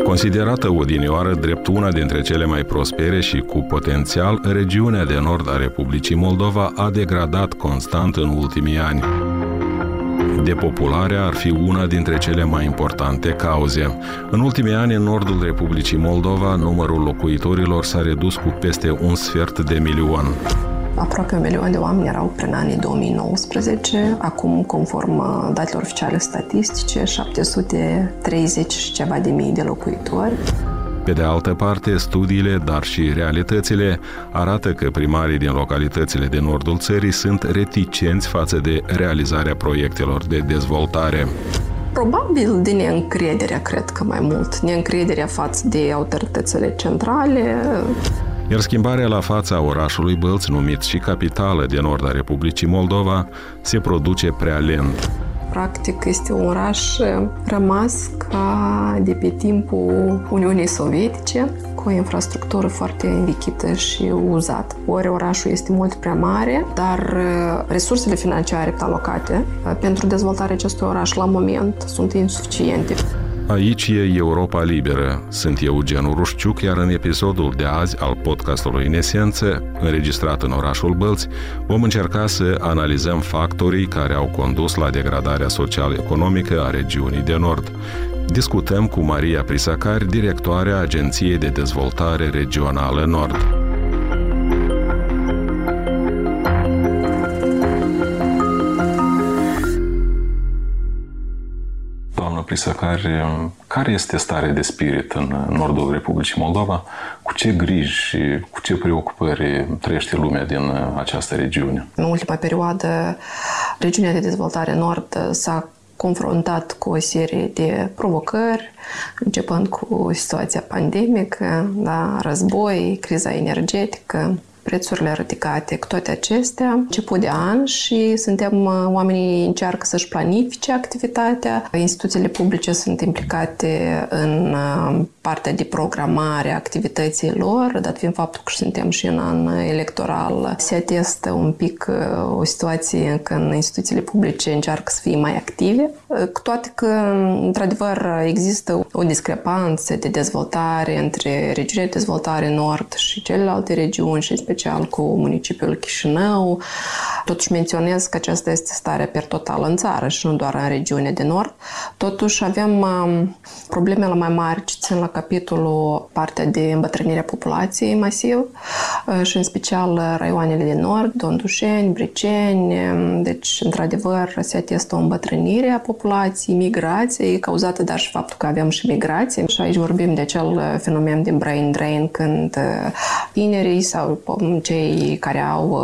Considerată odinioară drept una dintre cele mai prospere și cu potențial, regiunea de nord a Republicii Moldova a degradat constant în ultimii ani. Depopularea ar fi una dintre cele mai importante cauze. În ultimii ani, în nordul Republicii Moldova, numărul locuitorilor s-a redus cu peste 1/2 milion. Aproape 1 milion de oameni erau prin anii 2019, acum, conform datelor oficiale statistice, 730 și ceva de mii de locuitori. Pe de altă parte, studiile, dar și realitățile arată că primarii din localitățile din nordul țării sunt reticenți față de realizarea proiectelor de dezvoltare. Probabil de neîncrederea, cred că mai mult. Neîncrederea față de autoritățile centrale. Iar schimbarea la fața orașului Bălți, numit și capitală de nord a Republicii Moldova, se produce prea lent. Practic, este un oraș rămas ca de pe timpul Uniunii Sovietice, cu o infrastructură foarte învechită și uzată. Ori orașul este mult prea mare, dar resursele financiare alocate pentru dezvoltarea acestui oraș la moment sunt insuficiente. Aici e Europa Liberă. Sunt Eugen Urușciuc, iar în episodul de azi al podcastului În Esență, înregistrat în orașul Bălți, vom încerca să analizăm factorii care au condus la degradarea social-economică a regiunii de nord. Discutăm cu Maria Prisacari, directoarea Agenției de Dezvoltare Regională Nord. Prisacari, care este starea de spirit în nordul Republicii Moldova? Cu ce griji și cu ce preocupări trăiește lumea din această regiune? În ultima perioadă, regiunea de dezvoltare nord s-a confruntat cu o serie de provocări, începând cu situația pandemică, război, criza energetică, prețurile ridicate, cu toate acestea, început de an și oamenii încearcă să-și planifice activitatea. Instituțiile publice sunt implicate în partea de programare a activității lor, dat fiind faptul că suntem și în an electoral, se atestă un pic o situație când instituțiile publice încearcă să fie mai active, cu toate că, într-adevăr, există o discrepanță de dezvoltare între regiunea de dezvoltare nord și celelalte regiuni și special cu municipiul Chișinău. Totuși menționez că aceasta este starea per total în țară și nu doar în regiunea de nord. Totuși avem problemele mai mari ce țin la capitolul partea de îmbătrânire a populației masiv și în special raioanele de nord, Dondușeni, Briceni. Deci, într-adevăr, se atestă o îmbătrânire a populației, migrație, cauzată dar și faptul că avem și migrație. Și aici vorbim de acel fenomen de brain drain, când tinerii sau cei care au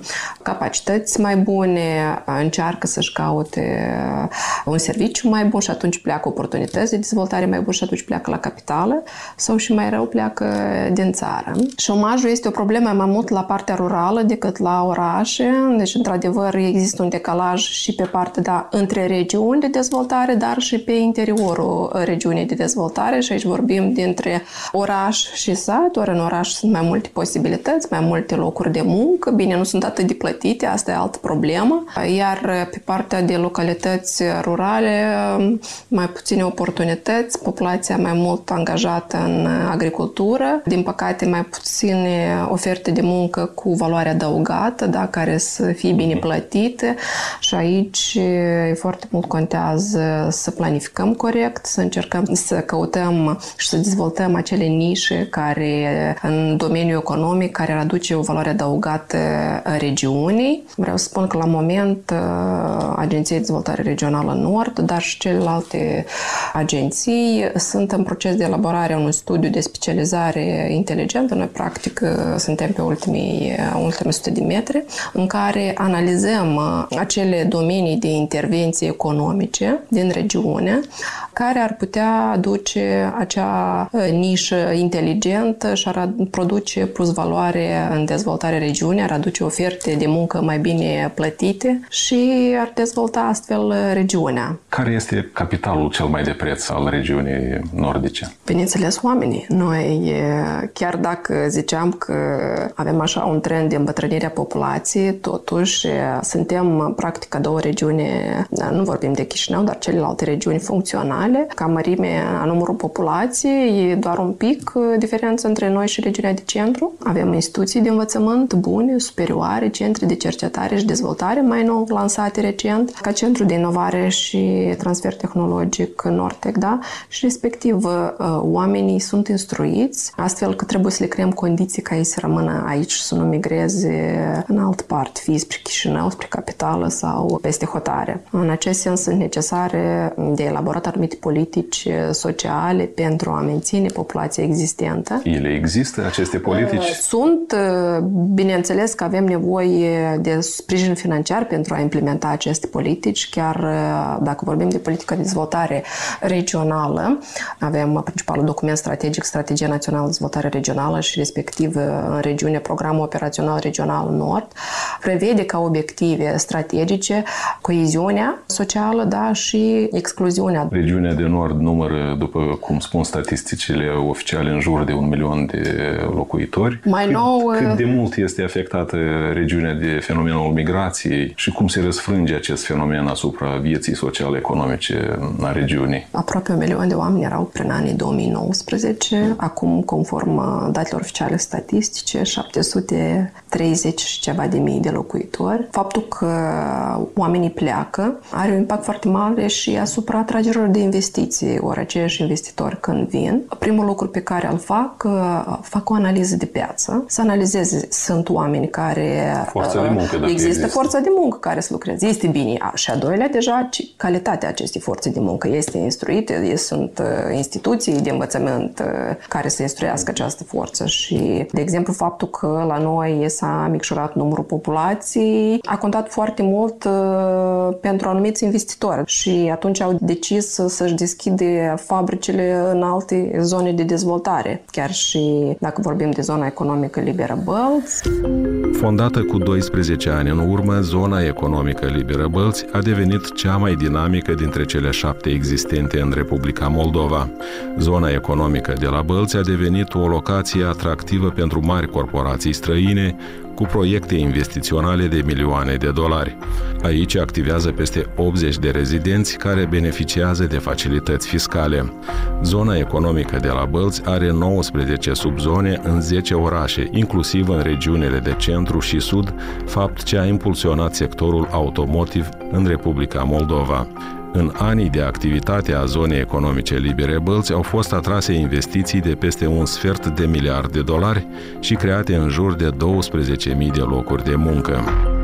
capacități mai bune încearcă să-și caute un serviciu mai bun și atunci pleacă oportunități de dezvoltare mai bun și atunci pleacă la capitală sau și mai rău pleacă din țară. Șomajul este o problemă mai mult la partea rurală decât la orașe. Deci, într-adevăr, există un decalaj și pe partea între regiuni de dezvoltare, dar și pe interiorul regiunii de dezvoltare și aici vorbim dintre oraș și sat. Ori în oraș sunt mai multe posibilități, mai multe locuri de muncă, bine, nu sunt atât de plătite, asta e altă problemă, iar pe partea de localități rurale mai puține oportunități, populația mai mult angajată în agricultură, din păcate mai puține oferte de muncă cu valoare adăugată, care să fie bine plătite și aici foarte mult contează să planificăm corect, să încercăm să căutăm și să dezvoltăm acele nișe care în domeniul economic care aduce o valoare adăugată regiunii. Vreau să spun că la moment Agenția de Dezvoltare Regională Nord, dar și celelalte agenții sunt în proces de elaborare a unui studiu de specializare inteligentă. Noi, practic, suntem pe ultime 100 de metri, în care analizăm acele domenii de intervenții economice din regiune care ar putea aduce acea nișă inteligentă și ar produce plus valoare în dezvoltarea regiunii, ar aduce oferte de muncă mai bine plătite și ar dezvolta astfel regiunea. Care este capitalul cel mai de preț al regiunii nordice? Bineînțeles, oamenii. Noi, chiar dacă ziceam că avem așa un trend de îmbătrânire a populației, totuși suntem practic a două regiuni, nu vorbim de Chișinău, dar celelalte regiuni funcționale. Ca mărime a numărul populației, e doar un pic diferență între noi și regiunea de centru. Avem instituții de învățământ bune, superioare, centre de cercetare și dezvoltare, mai nou lansate recent, ca centru de inovare și transfer tehnologic Nortec, da? Și respectiv oamenii sunt instruiți, astfel că trebuie să le creăm condiții ca ei să rămână aici și să nu migreze în altă parte, fie spre Chișinău, spre capitală sau peste hotare. În acest sens sunt necesare de elaborat anumite politici sociale pentru a menține populația existentă. Ele există, aceste politici? Sunt, bineînțeles că avem nevoie de sprijin financiar pentru a implementa aceste politici, chiar dacă vorbim de politică de dezvoltare regională, avem principalul document strategic, Strategia Națională de Dezvoltare Regională și respectiv în regiune Programul Operațional Regional Nord, prevede ca obiective strategice coeziunea socială, da, și excluziunea. Regiunea de Nord numără, după cum spun statisticile oficiale, în jur de 1 milion de locuitori. Mai nou, cât de mult este afectată regiunea de fenomenul migrației și cum se răsfrânge acest fenomen asupra vieții sociale-economice a regiunii? Aproape 1 milion de oameni erau prin anii 2019. Acum, conform datelor oficiale statistice, 730 și ceva de mii de locuitori. Faptul că oamenii pleacă are un impact foarte mare și asupra atragerilor de investiții. Ori aceiași investitori când vin, primul lucru pe care îl fac o analiză de piață, să analizeze, sunt oameni care forța de muncă, există forța de muncă care să lucreze. Este bine. Și a doilea, deja, calitatea acestei forțe de muncă este instruită, sunt instituții de învățământ care să instruiască această forță și, de exemplu, faptul că la noi s-a micșorat numărul populației a contat foarte mult pentru anumiți investitori și atunci au decis să-și deschide fabricile în alte zone de dezvoltare, chiar și dacă vorbim de zona economică liberă Bălți. Fondată cu 12 ani în urmă, zona economică liberă Bălți a devenit cea mai dinamică dintre cele 7 existente în Republica Moldova. Zona economică de la Bălți a devenit o locație atractivă pentru mari corporații străine, cu proiecte investiționale de milioane de dolari. Aici activează peste 80 de rezidenți care beneficiază de facilități fiscale. Zona economică de la Bălți are 19 subzone în 10 orașe, inclusiv în regiunile de centru și sud, fapt ce a impulsionat sectorul automotiv în Republica Moldova. În anii de activitate a zonei economice libere Bălți au fost atrase investiții de peste $1,2 miliard și create în jur de 12.000 de locuri de muncă.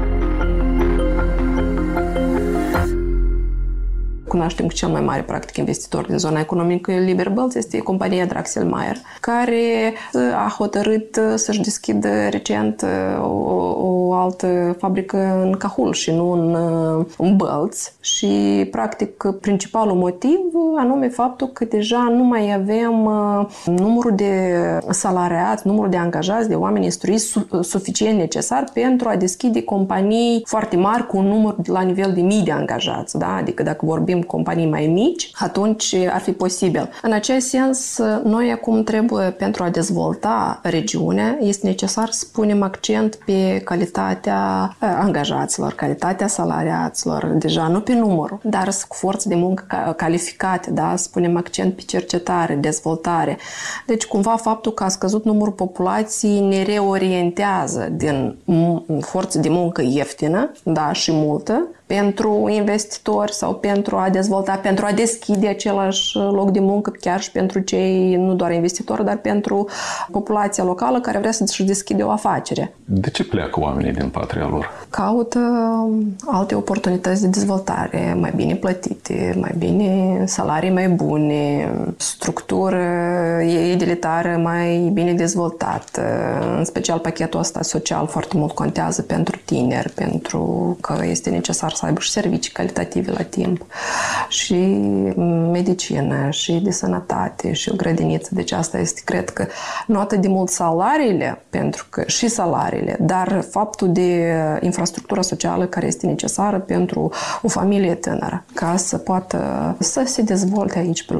Cunoaștem că cel mai mare, practic, investitor din zona economică liberă Bălți este compania Draxel-Meyer, care a hotărât să-și deschidă recent o altă fabrică în Cahul și nu în Bălți. Și, practic, principalul motiv anume faptul că deja nu mai avem numărul de salariați, numărul de angajați, de oameni instruiți suficient necesar pentru a deschide companii foarte mari cu un număr la nivel de mii de angajați. Da? Adică dacă vorbim companii mai mici, atunci ar fi posibil. În acest sens, noi acum trebuie, pentru a dezvolta regiunea, este necesar să punem accent pe calitatea angajaților, calitatea salariaților, deja nu pe număr, dar cu forță de muncă calificate, da? Să punem accent pe cercetare, dezvoltare. Deci, cumva, faptul că a scăzut numărul populației ne reorientează din forță de muncă ieftină, da, și multă, pentru investitori sau pentru a dezvolta, pentru a deschide același loc de muncă chiar și pentru cei, nu doar investitori, dar pentru populația locală care vrea să-și deschide o afacere. De ce pleacă oamenii din patria lor? Caută alte oportunități de dezvoltare, mai bine plătite, mai bine salarii mai bune, structură edilitară mai bine dezvoltată. În special pachetul ăsta social foarte mult contează pentru tineri, pentru că este necesar să aibă și servicii calitative la timp, și medicină, și de sănătate, și o grădiniță. Deci asta este, cred că, nu atât de mult salariile, pentru că și salariile, dar faptul de infrastructura socială care este necesară pentru o familie tânără, ca să poată să se dezvolte aici pe loc.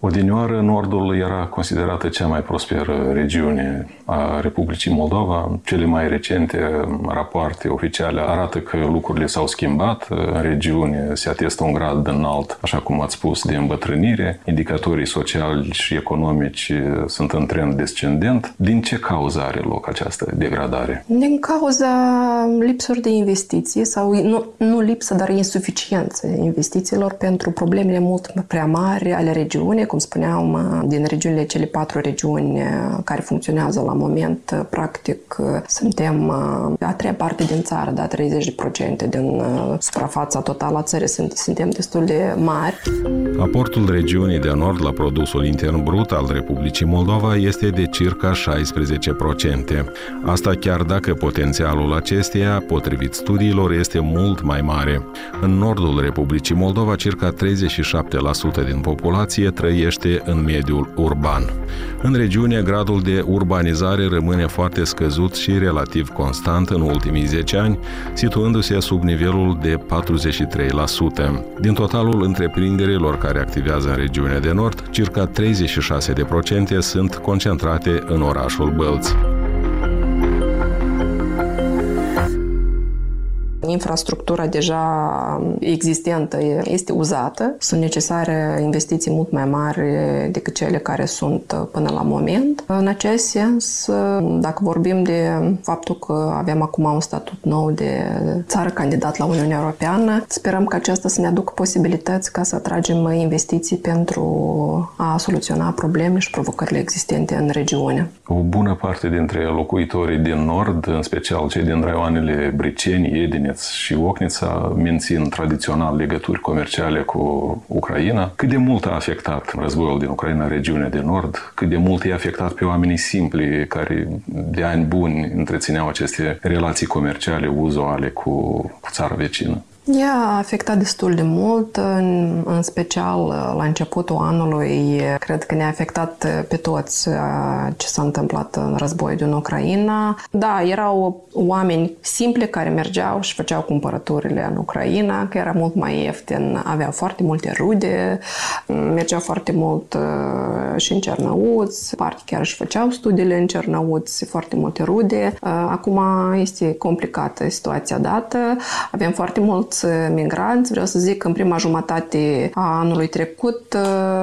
Odinioară, Nordul era considerată cea mai prosperă regiune a Republicii Moldova. Cele mai recente rapoarte oficiale arată că lucrurile s-au schimbat. În regiune se atestă un grad înalt, așa cum ați spus, de îmbătrânire. Indicatorii sociali și economici sunt în trend descendent. Din ce cauză are loc această degradare? Din cauza lipsuri de investiții sau nu lipsă, dar insuficiență investițiilor pentru problemele mult prea mari ale regiunii. Cum spuneam, din regiunile, cele 4 regiuni care funcționează la moment, practic suntem a treia parte din țară, da, 30% din suprafața totală a țării, suntem destul de mari. Aportul regiunii de nord la produsul intern brut al Republicii Moldova este de circa 16%. Asta chiar dacă potențialul acesteia, potrivit studiilor, este mult mai mare. În nordul Republicii Moldova, circa 37% din populație trăiește în mediul urban. În regiune, gradul de urbanizare rămâne foarte scăzut și relativ constant în ultimii 10 ani, situându-se sub nivelul de 43%. Din totalul întreprinderilor care activează în regiunea de nord, circa 36% sunt concentrate în orașul Bălți. Infrastructura deja existentă este uzată. Sunt necesare investiții mult mai mari decât cele care sunt până la moment. În acest sens, dacă vorbim de faptul că avem acum un statut nou de țară candidat la Uniunea Europeană, sperăm că aceasta să ne aducă posibilități ca să atragem investiții pentru a soluționa probleme și provocările existente în regiune. O bună parte dintre locuitorii din nord, în special cei din raioanele Briceni, Edineț și Ocnița, mențin tradițional legături comerciale cu Ucraina. Cât de mult a afectat războiul din Ucraina regiunea de nord? Cât de mult i-a afectat pe oamenii simpli care de ani buni întrețineau aceste relații comerciale uzuale cu țara vecină? Ea a afectat destul de mult, în special la începutul anului. Cred că ne-a afectat pe toți ce s-a întâmplat în războiul din Ucraina. Da, erau oameni simpli care mergeau și făceau cumpărăturile în Ucraina, că era mult mai ieftin, aveau foarte multe rude, mergeau foarte mult și în Cernăuți, parte chiar își făceau studiile în Cernăuți, foarte multe rude. Acum este complicată situația dată, avem foarte mulți migranți. Vreau să zic că în prima jumătate a anului trecut,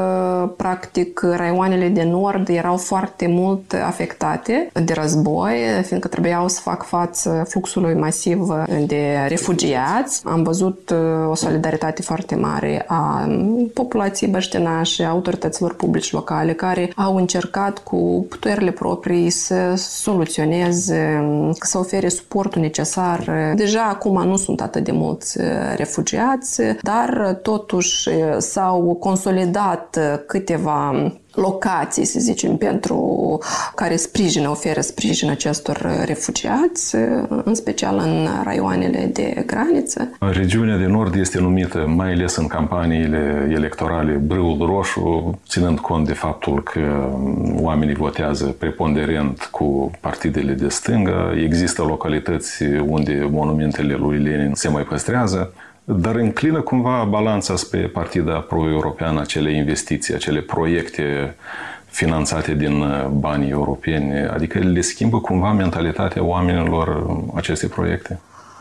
practic, raioanele de nord erau foarte mult afectate de război, fiindcă trebuiau să fac față fluxului masiv de refugiați. Am văzut o solidaritate foarte mare a populației băștinașe, a autorităților publici locale, care au încercat cu puterile proprii să soluționeze, să ofere suportul necesar. Deja acum nu sunt atât de mulți refugiați, dar totuși s-au consolidat câteva locații, să zicem, pentru care oferă sprijin acestor refugiați, în special în raioanele de graniță. Regiunea de nord este numită, mai ales în campaniile electorale, brâul roșu, ținând cont de faptul că oamenii votează preponderent cu partidele de stânga. Există localități unde monumentele lui Lenin se mai păstrează, dar înclină cumva balanța spre partida pro-europeană, acele investiții, acele proiecte finanțate din banii europeni, adică le schimbă cumva mentalitatea oamenilor aceste proiecte?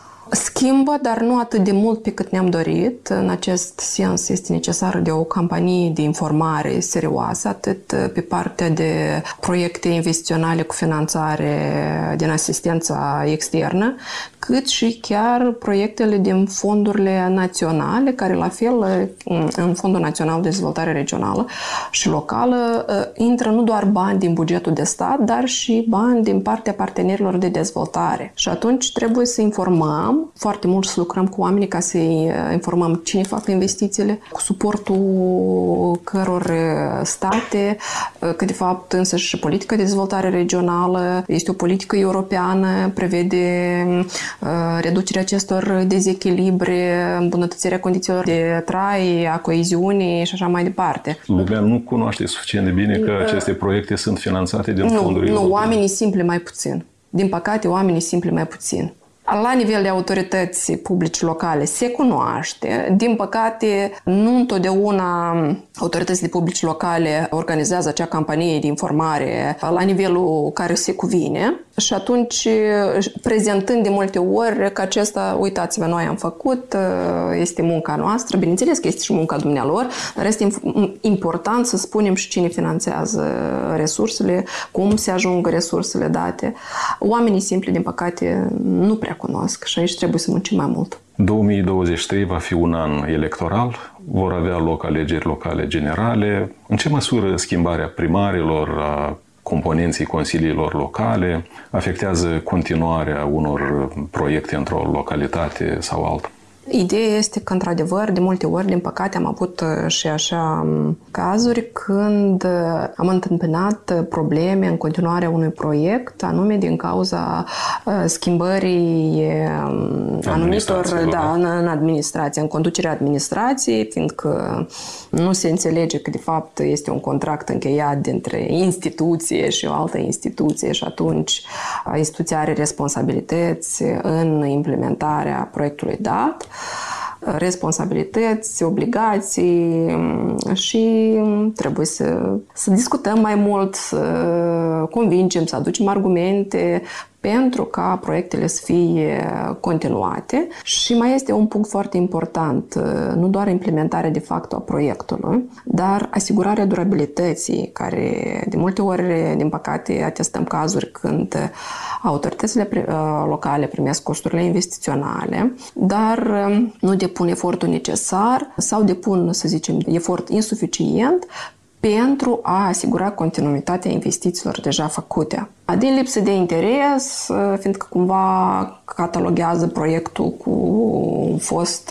Schimbă, dar nu atât de mult pe cât ne-am dorit. În acest sens este necesară de o campanie de informare serioasă, atât pe partea de proiecte investiționale cu finanțare din asistența externă, cât și chiar proiectele din fondurile naționale, care la fel în Fondul Național de Dezvoltare Regională și Locală intră nu doar bani din bugetul de stat, dar și bani din partea partenerilor de dezvoltare. Și atunci trebuie să informăm foarte mult, să lucrăm cu oamenii ca să-i informăm cine fac investițiile, cu suportul căror state, că de fapt însă și politica de dezvoltare regională este o politică europeană, prevede reducerea acestor dezechilibre, îmbunătățirea condițiilor de trai, a coeziunii și așa mai departe. Lumea nu cunoaște suficient de bine că aceste proiecte sunt finanțate din fonduri europene. Nu, oamenii simpli mai puțin. Din păcate, oamenii simpli mai puțin. La nivel de autorități publice locale se cunoaște. Din păcate, nu întotdeauna autoritățile publice locale organizează acea campanie de informare la nivelul care se cuvine. Și atunci, prezentând de multe ori că acesta, uitați-vă, noi am făcut, este munca noastră, bineînțeles că este și munca dumnealor, dar este important să spunem și cine finanțează resursele, cum se ajung resursele date. Oamenii simpli, din păcate, nu prea cunosc și aici trebuie să muncim mai mult. 2023 va fi un an electoral, vor avea loc alegeri locale generale. În ce măsură schimbarea primarilor, a componenții consiliilor locale afectează continuarea unor proiecte într-o localitate sau alta? Ideea este că, într-adevăr, de multe ori, din păcate, am avut și așa cazuri când am întâmpinat probleme în continuarea unui proiect, anume din cauza schimbării anumitor în administrație, în conducerea administrației, fiindcă nu se înțelege că, de fapt, este un contract încheiat dintre instituție și o altă instituție și atunci instituția are responsabilități în implementarea proiectului dat, responsabilități, obligații și trebuie să discutăm mai mult, să convingem, să aducem argumente pentru ca proiectele să fie continuate. Și mai este un punct foarte important, nu doar implementarea de fapt a proiectului, dar asigurarea durabilității, care de multe ori, din păcate, atestăm cazuri când autoritățile locale primesc costurile investiționale, dar nu depun efortul necesar sau depun, să zicem, efort insuficient pentru a asigura continuitatea investițiilor deja făcute. Din lipsă de interes, fiindcă cumva cataloguează proiectul cu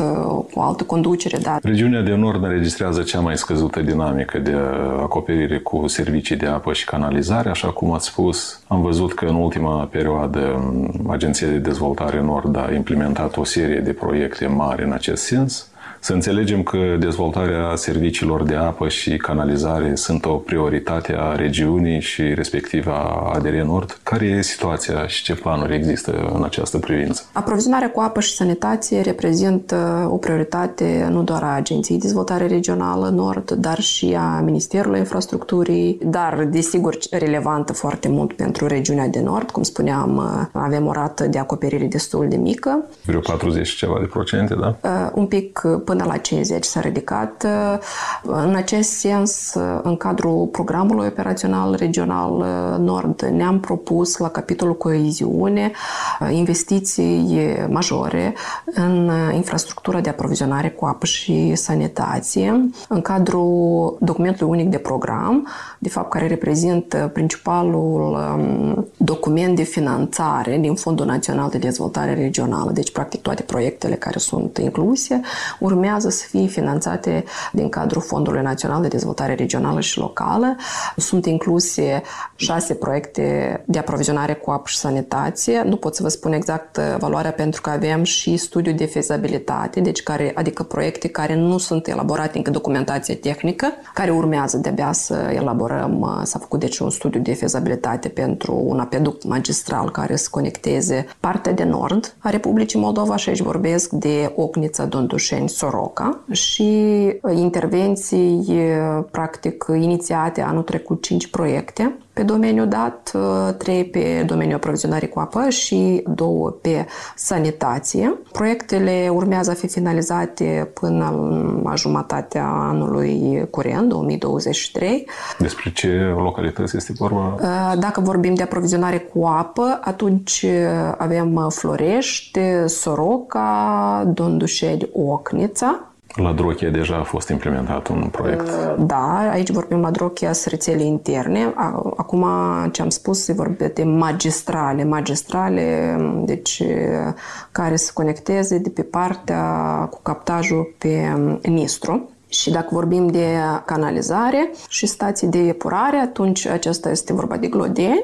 altă conducere. Da. Regiunea de Nord înregistrează cea mai scăzută dinamică de acoperire cu servicii de apă și canalizare, așa cum ați spus. Am văzut că în ultima perioadă Agenția de Dezvoltare Nord a implementat o serie de proiecte mari în acest sens. Să înțelegem că dezvoltarea serviciilor de apă și canalizare sunt o prioritate a regiunii și respectiv a ADR Nord. Care e situația și ce planuri există în această privință? Aprovizionarea cu apă și sănătate reprezintă o prioritate nu doar a Agenției de Dezvoltare Regională Nord, dar și a Ministerului Infrastructurii, dar desigur relevantă foarte mult pentru regiunea de Nord. Cum spuneam, avem o rată de acoperire destul de mică. Vreo 40 ceva de procente, da? Un pic până la 50 s-a ridicat. În acest sens, în cadrul programului operațional regional Nord, ne-am propus la capitolul coeziune investiții majore în infrastructura de aprovizionare cu apă și sanitație. În cadrul documentului unic de program, de fapt care reprezintă principalul document de finanțare din Fondul Național de Dezvoltare Regională, deci practic toate proiectele care sunt incluse, urmează să fie finanțate din cadrul Fondului Național de Dezvoltare Regională și Locală. Sunt incluse 6 proiecte de aprovizionare cu apă și sanitație. Nu pot să vă spun exact valoarea pentru că avem și studiu de fezabilitate, deci adică proiecte care nu sunt elaborate încă documentație tehnică, care urmează de-abia să elaborăm. S-a făcut deci un studiu de fezabilitate pentru un apeduct magistral care să conecteze partea de nord a Republicii Moldova și aici vorbesc de Ocnița, Dondușeni, Soroca și intervenții practic inițiate anul trecut 5 proiecte pe domeniul dat, 3 pe domeniul aprovizionării cu apă și 2 pe sanitație. Proiectele urmează a fi finalizate până la jumătatea anului curent, 2023. Despre ce localități este vorba? Dacă vorbim de aprovizionare cu apă, atunci avem Florești, Soroca, Dondușeni, Ocnița. La Drochia deja a fost implementat un proiect. Da, aici vorbim la Drochia rețele interne. Acum ce am spus se vorbește de magistrale, deci care se conecteze de pe partea cu captajul pe Nistru. Și dacă vorbim de canalizare și stații de epurare, atunci acesta este vorba de Glodeni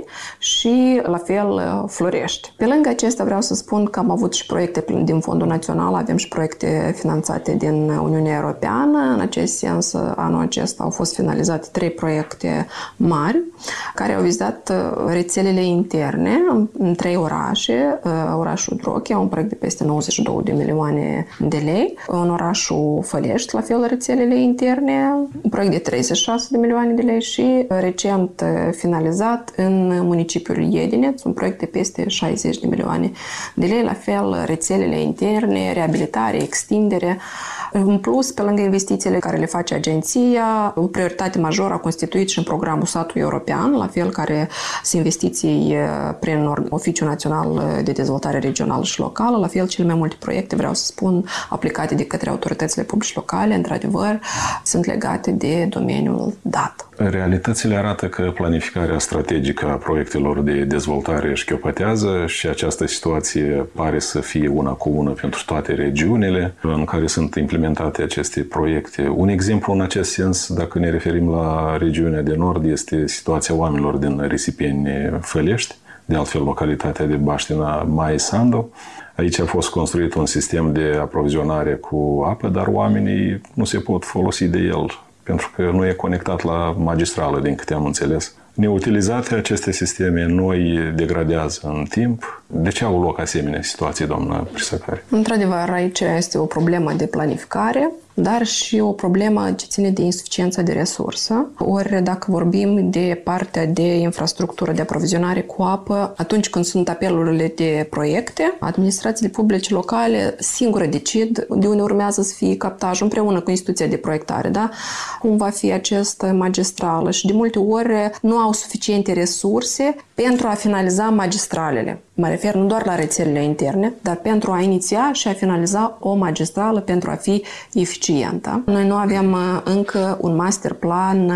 și la fel Florești. Pe lângă acestea vreau să spun că am avut și proiecte din Fondul Național, avem și proiecte finanțate din Uniunea Europeană. În acest sens, anul acesta au fost finalizate 3 proiecte mari care au vizat rețelele interne în 3 orașe. Orașul Drochia, un proiect de peste 92 de milioane de lei. În orașul Fălești, la fel, rețelele interne, un proiect de 36 de milioane de lei și recent finalizat în municipiul Iedineț, un proiect de peste 60 de milioane de lei, la fel rețelele interne, reabilitare, extindere. În plus, pe lângă investițiile care le face agenția, o prioritate majoră a constituit și în programul Satul European, la fel care sunt investiții prin Oficiul Național de Dezvoltare Regională și Locală, la fel cele mai multe proiecte, vreau să spun, aplicate de către autoritățile publice locale, într-adevăr, sunt legate de domeniul dat. Realitățile arată că planificarea strategică a proiectelor de dezvoltare își chiopătează și această situație pare să fie una comună pentru toate regiunile în care sunt implementate aceste proiecte. Un exemplu în acest sens, dacă ne referim la regiunea de nord, este situația oamenilor din Risipeni Fălești, de altfel localitatea de Baștina Mai Sandu. Aici a fost construit un sistem de aprovizionare cu apă, dar oamenii nu se pot folosi de el, pentru că nu e conectat la magistrală, din câte am înțeles. Neutilizate aceste sisteme noi degradează în timp. De ce au loc asemenea situații, doamna Prisacari? Într-adevăr, aici este o problemă de planificare, dar și o problemă ce ține de insuficiența de resursă. Ori dacă vorbim de partea de infrastructură de aprovizionare cu apă, atunci când sunt apelurile de proiecte, administrațiile publice locale singure decid de unde urmează să fie captaj împreună cu instituția de proiectare, da? Cum va fi această magistrală și de multe ori nu au suficiente resurse pentru a finaliza magistralele. Mă refer nu doar la rețelele interne, dar pentru a iniția și a finaliza o magistrală pentru a fi eficientă. Noi nu avem încă un master plan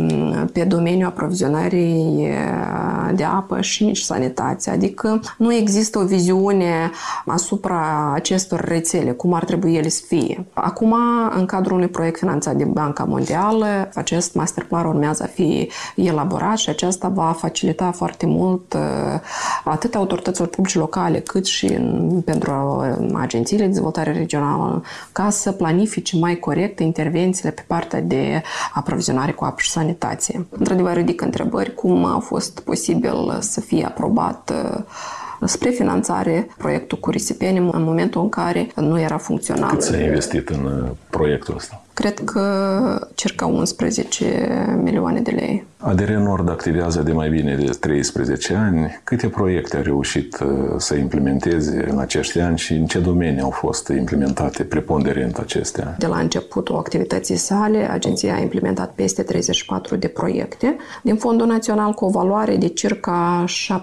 pe domeniul aprovizionării de apă și nici sanitație, adică nu există o viziune asupra acestor rețele, cum ar trebui ele să fie. Acum, în cadrul unui proiect finanțat de Banca Mondială, acest master plan urmează a fi elaborat și aceasta va facilita foarte mult atât autorităților publice locale, cât și pentru agențiile de dezvoltare regională, ca să planifice mai corect intervențiile pe partea de aprovizionare cu apă și sanitație. Într-adevăr, ridic întrebări cum a fost posibil să fie aprobat spre finanțare proiectul cu Risipeni în momentul în care nu era funcțional. Cât s-a investit în proiectul ăsta? Cred că circa 11 milioane de lei. ADR Nord activează de mai bine de 13 ani. Câte proiecte a reușit să implementeze în acești ani și în ce domenii au fost implementate preponderent acestea? De la începutul activității sale, agenția a implementat peste 34 de proiecte din Fondul Național cu o valoare de circa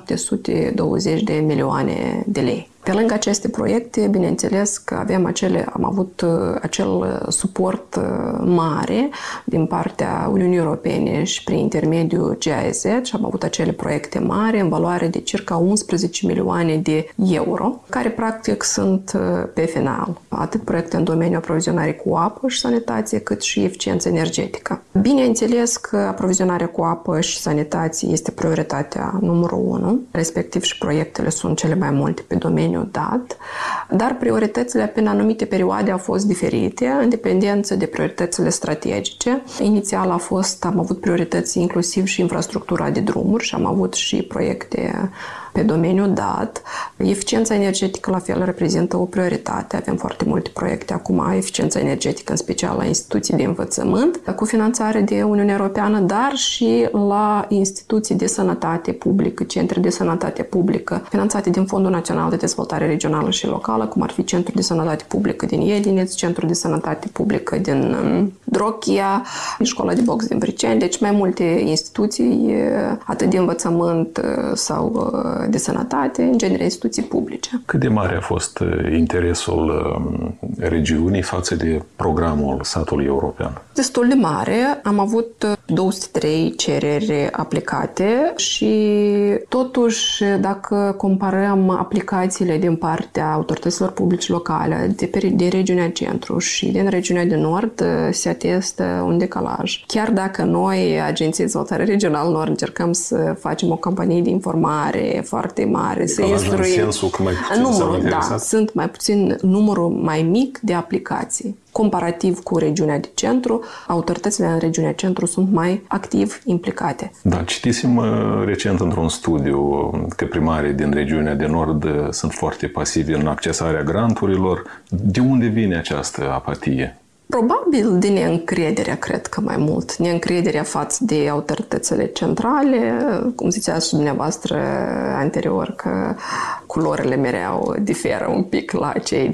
720 de milioane de lei. Pe lângă aceste proiecte, bineînțeles că am avut acel suport mare din partea Uniunii Europene și prin intermediul GIZ și am avut acele proiecte mari în valoare de circa 11 milioane de euro, care practic sunt pe final. Atât proiecte în domeniul aprovizionării cu apă și sanitație, cât și eficiență energetică. Bineînțeles că aprovizionarea cu apă și sanitație este prioritatea numărul 1, respectiv și proiectele sunt cele mai multe pe domeniul dat, dar prioritățile pe anumite perioade au fost diferite, în dependență de prioritățile strategice. Inițial am avut priorități inclusiv și infrastructura de drumuri și am avut și proiecte pe domeniul dat. Eficiența energetică la fel reprezintă o prioritate. Avem foarte multe proiecte acum, eficiența energetică, în special la instituții de învățământ, cu finanțare de Uniunea Europeană, dar și la instituții de sănătate publică, centre de sănătate publică, finanțate din Fondul Național de Dezvoltare Regională și Locală, cum ar fi Centrul de Sănătate Publică din Iedineț, Centrul de Sănătate Publică din Drochia, Școala de Box din Briceni, deci mai multe instituții, atât de învățământ sau de sănătate, în genere instituții publice. Cât de mare a fost interesul regiunii față de programul Satului European? Destul de mare. Am avut 203 cereri aplicate și totuși, dacă comparăm aplicațiile din partea autorităților publice locale din regiunea Centru și din regiunea de Nord, se realmente este un decalaj. Chiar dacă noi, Agenția de Dezvoltare Regională Nord, încercăm să facem o campanie de informare foarte mare, să instruim... În sensul că mai puțin sunt mai puțin, numărul mai mic de aplicații. Comparativ cu regiunea de centru, autoritățile în regiunea centru sunt mai activ implicate. Da, citisem recent într-un studiu că primarii din regiunea de nord sunt foarte pasivi în accesarea granturilor. De unde vine această apatie? Probabil de neîncrederea, cred că mai mult. Neîncrederea față de autoritățile centrale, cum ziceați și dumneavoastră anterior, că culorile mereu diferă un pic la cei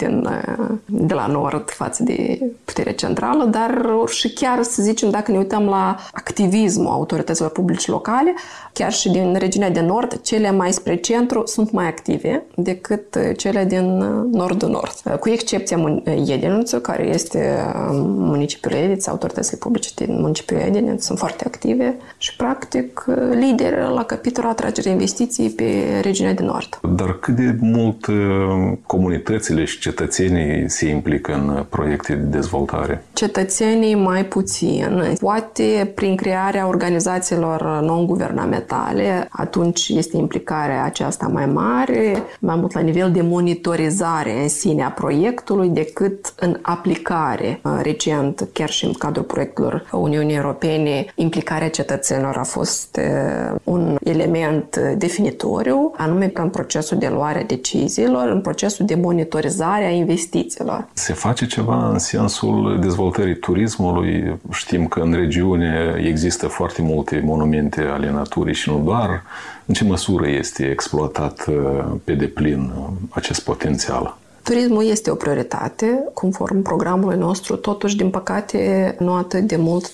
de la nord față de puterea centrală, dar și chiar, să zicem, dacă ne uităm la activismul autorităților publice locale, chiar și din regiunea de nord, cele mai spre centru sunt mai active decât cele din nord-nord. Cu excepția Iediniță, care este municipiul Iediniț, autoritățile publice din municipiul Iediniț sunt foarte active și, practic, lideri la capitolul atragerii investiții pe regiunea de nord. Dar cât de mult comunitățile și cetățenii se implică în proiecte de dezvoltare? Cetățenii mai puțin. Poate prin crearea organizațiilor non-guvernamentale, atunci este implicarea aceasta mai mare, mai mult la nivel de monitorizare în sine a proiectului decât în aplicare. Recent, chiar și în cadrul proiectelor Uniunii Europene, implicarea cetățenilor a fost un element definitoriu, anume că în procesul de luare a deciziilor, în procesul de monitorizare a investițiilor. Se face ceva în sensul dezvoltării turismului? Știm că în regiune există foarte multe monumente ale naturii și nu doar. În ce măsură este exploatat pe deplin acest potențial? Turismul este o prioritate, conform programului nostru, totuși, din păcate, nu atât de mult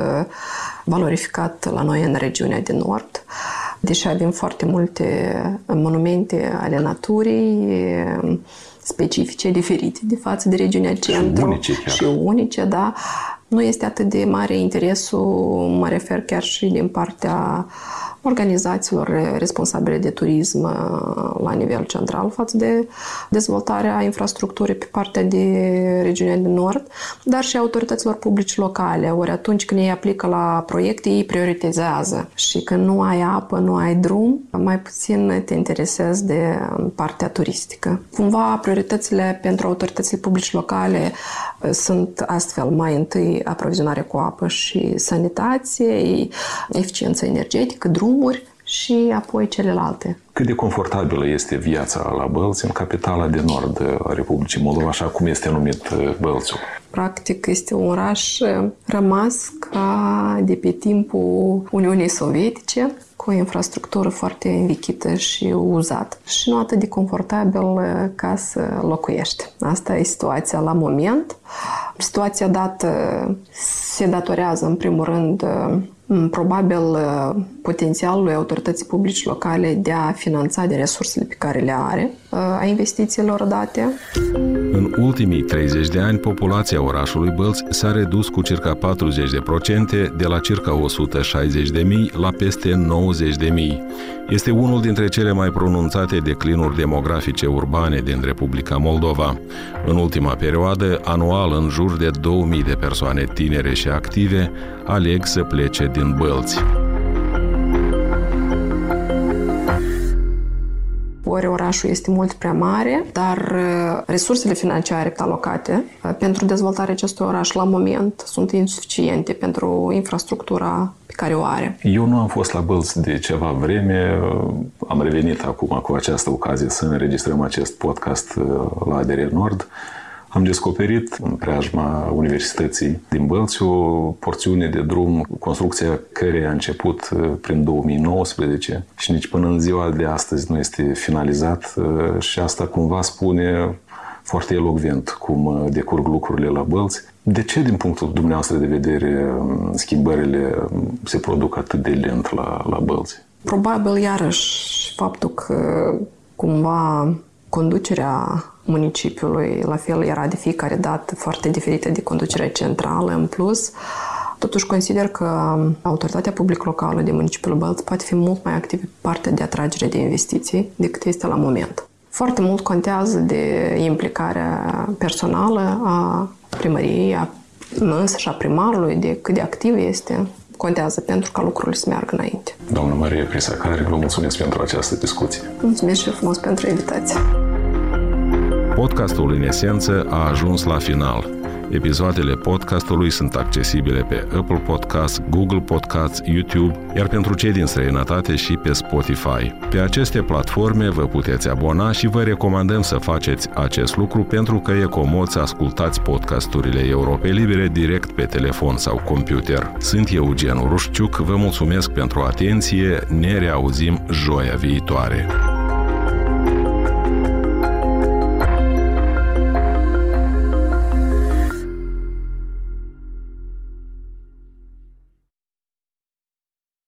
valorificat la noi în regiunea de nord. Deși avem foarte multe monumente ale naturii specifice, diferite de față de regiunea centru și unice, da, nu este atât de mare interesul, mă refer chiar și din partea organizațiilor responsabile de turism la nivel central față de dezvoltarea infrastructurii pe partea de regiunea de nord, dar și autorităților publice locale. Ori atunci când ei aplică la proiecte, ei prioritizează. Și când nu ai apă, nu ai drum, mai puțin te interesezi de partea turistică. Cumva prioritățile pentru autoritățile publice locale sunt astfel: mai întâi aprovizionare cu apă și sanitație, eficiență energetică, drumuri și apoi celelalte. Cât de confortabilă este viața la Bălți, în capitala de nord a Republicii Moldova, așa cum este numit Bălțul? Practic este un oraș rămas ca de pe timpul Uniunii Sovietice, cu o infrastructură foarte învechită și uzată și nu atât de confortabil ca să locuiești. Asta e situația la moment. Situația dată se datorează, în primul rând, probabil potențialului autorității publice locale de a finanța de resursele pe care le are, a investițiilor date. În ultimii 30 de ani, populația orașului Bălți s-a redus cu circa 40%, de la circa 160.000 la peste 90.000. Este unul dintre cele mai pronunțate declinuri demografice urbane din Republica Moldova. În ultima perioadă, anual, în jur de 2000 de persoane tinere și active aleg să plece din Bălți. Ori orașul este mult prea mare, dar resursele financiare alocate pentru dezvoltarea acestui oraș la moment sunt insuficiente pentru infrastructura pe care o are. Eu nu am fost la Bălți de ceva vreme, am revenit acum cu această ocazie să înregistrăm acest podcast la ADR Nord. Am descoperit în preajma Universității din Bălți o porțiune de drum, construcția căreia a început prin 2019 și nici până în ziua de astăzi nu este finalizat și asta cumva spune foarte elocvent cum decurg lucrurile la Bălți. De ce, din punctul dumneavoastră de vedere, schimbările se produc atât de lent la Bălți? Probabil, iarăși, faptul că cumva conducerea municipiului, la fel, era de fiecare dată foarte diferită de conducerea centrală. În plus, totuși consider că autoritatea publică locală de municipiul Bălți poate fi mult mai activă pe partea de atragere de investiții decât este la moment. Foarte mult contează de implicarea personală a primăriei, a însă și a primarului, de cât de activ este, contează pentru ca lucrurile să meargă înainte. Doamna Maria Prisacari, vă mulțumesc pentru această discuție. Mulțumesc și frumos pentru invitație. Podcastul în esență a ajuns la final. Episoadele podcastului sunt accesibile pe Apple Podcasts, Google Podcasts, YouTube, iar pentru cei din străinătate și pe Spotify. Pe aceste platforme vă puteți abona și vă recomandăm să faceți acest lucru pentru că e comod să ascultați podcasturile Europei Libere direct pe telefon sau computer. Sunt Eugen Urușciuc, vă mulțumesc pentru atenție, ne reauzim joia viitoare.